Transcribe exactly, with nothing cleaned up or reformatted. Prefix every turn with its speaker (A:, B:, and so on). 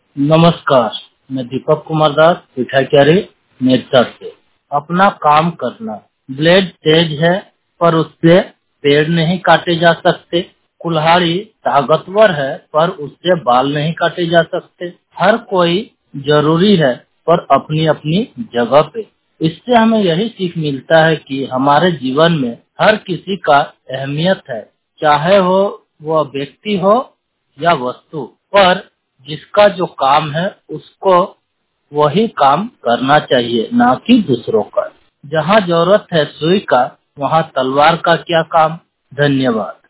A: नमस्कार, मैं दीपक कुमार दास पिठाचारी मेरठ से। अपना काम करना। ब्लेड तेज है पर उससे पेड़ नहीं काटे जा सकते। कुल्हाड़ी ताकतवर है पर उससे बाल नहीं काटे जा सकते। हर कोई जरूरी है पर अपनी अपनी जगह पे। इससे हमें यही सीख मिलता है कि हमारे जीवन में हर किसी का अहमियत है, चाहे वो वह व्यक्ति हो या वस्तु। पर जिसका जो काम है उसको वही काम करना चाहिए, ना कि दूसरों का। जहाँ जरूरत है सुई का, वहाँ तलवार का क्या काम। धन्यवाद।